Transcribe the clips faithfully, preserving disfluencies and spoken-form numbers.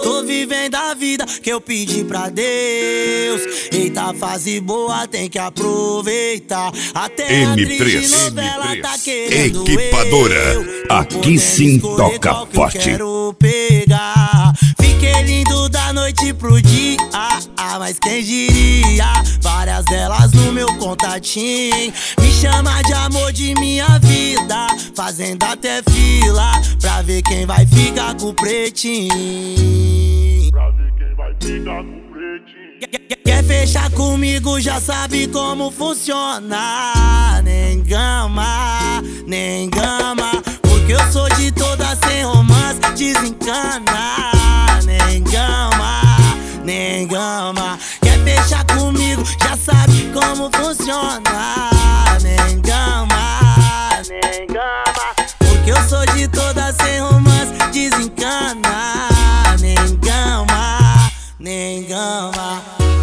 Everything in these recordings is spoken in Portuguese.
Tô vivendo a vida que eu pedi pra Deus. Eita, fase boa, tem que aproveitar. Até M a três, atriz de novela M três. tá querendo Equipadora, eu. Tô aqui sim toca qual que forte. eu quero pegar. Fiquei lindo da noite pro dia, ah, mas quem diria? Várias delas no meu contatinho. Me chama de amor de minha vida, fazendo até fila pra ver quem vai ficar com o pretinho. Pra ver quem vai ficar com o pretinho. Quer fechar comigo, já sabe como funciona. Nem gama, nem gama, porque eu sou de todas sem romance, desencana. Nem gama, nem gama. Quer fechar comigo, já sabe como funciona. Nem gama, nem gama, porque eu sou de todas sem romance, desencana. Nem gama, nem gama.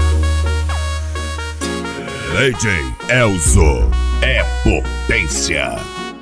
D J Elzo é potência.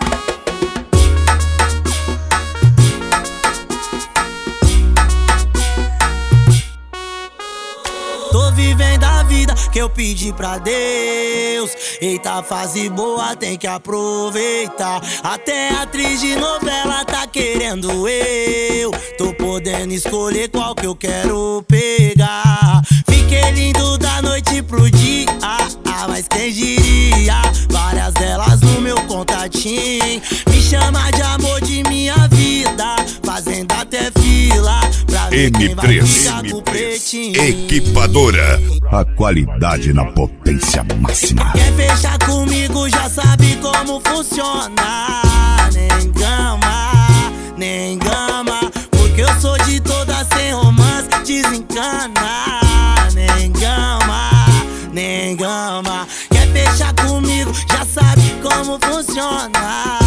Tô vivendo a vida que eu pedi pra Deus. Eita, fase boa, tem que aproveitar. Até a atriz de novela tá querendo eu. Tô podendo escolher qual que eu quero pegar. Fiquei lindo da noite pro dia, ah, mas quem diria? Várias delas no meu contatinho. Me chama de amor de minha vida, fazendo até fila pra ver quem vai M três, ficar com o pretinho. Equipadora, a qualidade na potência máxima. Quer fechar comigo, já sabe como funciona. Nem gama, nem gama, porque eu sou de todas sem romance, desencana. Nem gama, nem gama. Quer fechar comigo, já sabe como funciona.